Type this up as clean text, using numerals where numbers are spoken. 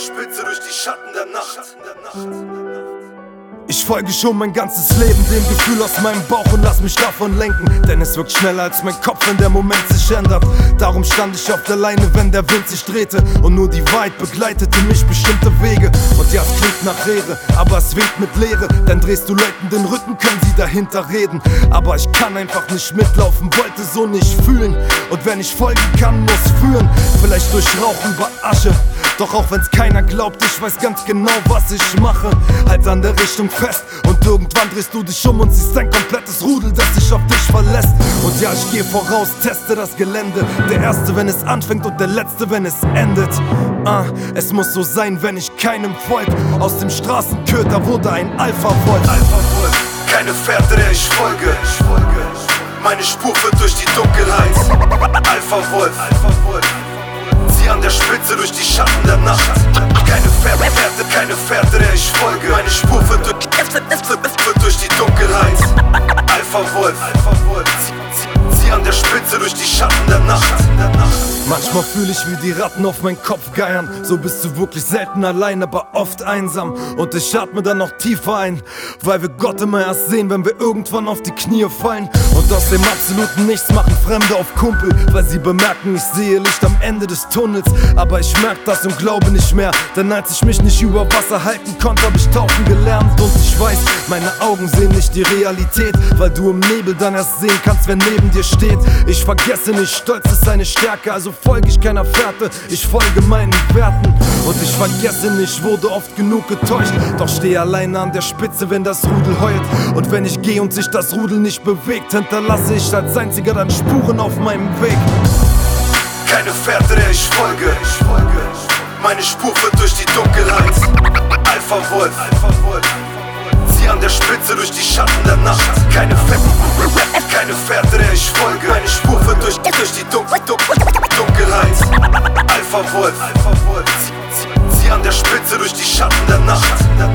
Spitze durch die Schatten der Nacht. Ich folge schon mein ganzes Leben dem Gefühl aus meinem Bauch und lass mich davon lenken. Denn es wirkt schneller als mein Kopf, wenn der Moment sich ändert. Darum stand ich auf der Leine, wenn der Wind sich drehte. Und nur die Wahrheit begleitete mich bestimmte Wege. Und ja, es klingt nach Ehre, aber es weht mit Leere. Denn drehst du Leuten den Rücken, können sie dahinter reden. Aber ich kann einfach nicht mitlaufen, wollte so nicht fühlen. Und wenn ich folgen kann, muss führen. Vielleicht durch Rauch über Asche. Doch auch wenn's keiner glaubt, ich weiß ganz genau, was ich mache. Halt an der Richtung fest und irgendwann drehst du dich um und siehst ein komplettes Rudel, das sich auf dich verlässt. Und ja, ich geh voraus, teste das Gelände. Der Erste, wenn es anfängt und der Letzte, wenn es endet. Es muss so sein, wenn ich keinem folg. Aus dem Straßenköter wurde ein Alpha-Wolf. Keine Fährte, der ich folge. Meine Spur führt durch die Dunkelheit. Alpha-Wolf. Sie an der Spitze durch die Schatten der Nacht. Keine Fährte, der ich folge. Meine Spur führt durch die Dunkelheit. Alpha-Wolf. Sie an der Spitze durch die Schatten der Nacht. Manchmal fühle ich, wie die Ratten auf meinen Kopf geiern. So bist du wirklich selten allein, aber oft einsam. Und ich atme dann noch tiefer ein, weil wir Gott immer erst sehen, wenn wir irgendwann auf die Knie fallen. Und aus dem absoluten Nichts machen Fremde auf Kumpel, weil sie bemerken, ich sehe Licht am Ende des Tunnels. Aber ich merk das und glaube nicht mehr, denn als ich mich nicht über Wasser halten konnte, hab ich tauchen gelernt. Und ich weiß, meine Augen sehen nicht die Realität, weil du im Nebel dann erst sehen kannst, wer neben dir steht. Ich vergesse nicht, Stolz ist eine Stärke, also folge ich keiner Fährte, ich folge meinen Werten. Und ich vergesse nicht, wurde oft genug getäuscht, doch stehe alleine an der Spitze, wenn das Rudel heult. Und wenn ich gehe und sich das Rudel nicht bewegt, hinterlasse ich als einziger dann Spuren auf meinem Weg. Keine Fährte, der ich folge. Meine Spur führt durch die Dunkelheit. Alpha-Wolf. Sie an der Spitze durch die Schatten der Nacht. Keine Fährte, der ich folge. Meine Spur führt durch die Dunkelheit. Alpha-Wolf. Sie an der Spitze durch die Schatten der Nacht.